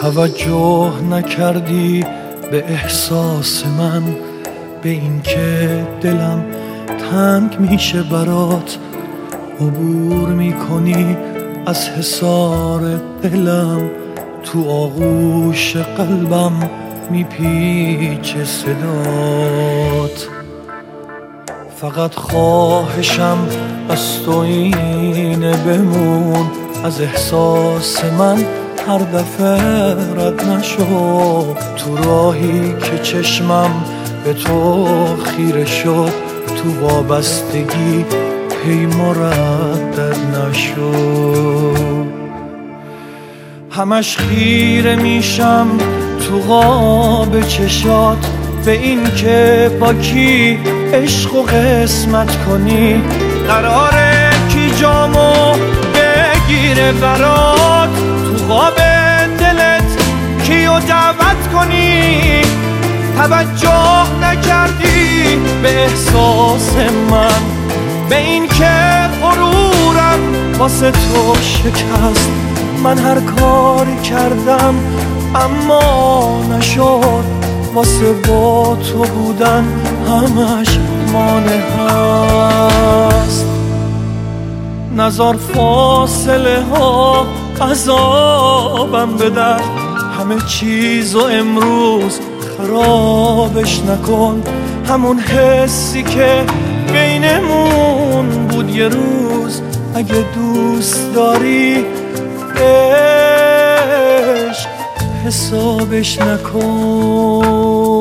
توجه نکردی به احساس من، به این که دلم تنگ میشه برات. عبور میکنی از حصار دلم، تو آغوش قلبم میپیچه صدات. فقط خواهشم از تو اینه بمون، از احساس من هر دفعه رد نشو. تو راهی که چشمم به تو خیره شد، تو وابستگی هی مردد نشو. همش خیره میشم تو قاب چشات، به این که با کی عشق و قسمت کنی. قراره کی جامو بگیره برات، تو قاب دلت کیو دعوت کنی. توجه نکردی به احساس من، به این که غرورم واسه تو شکست. من هر کاری کردم اما نشد، واسه با تو بودن همش مانع هست. نزار فاصله ها عذابم بدن، همه چیزو امروز خرابش نکن. همون حسی که بینمون بود یه روز، اگه دوست داری عشق حسابش نکن.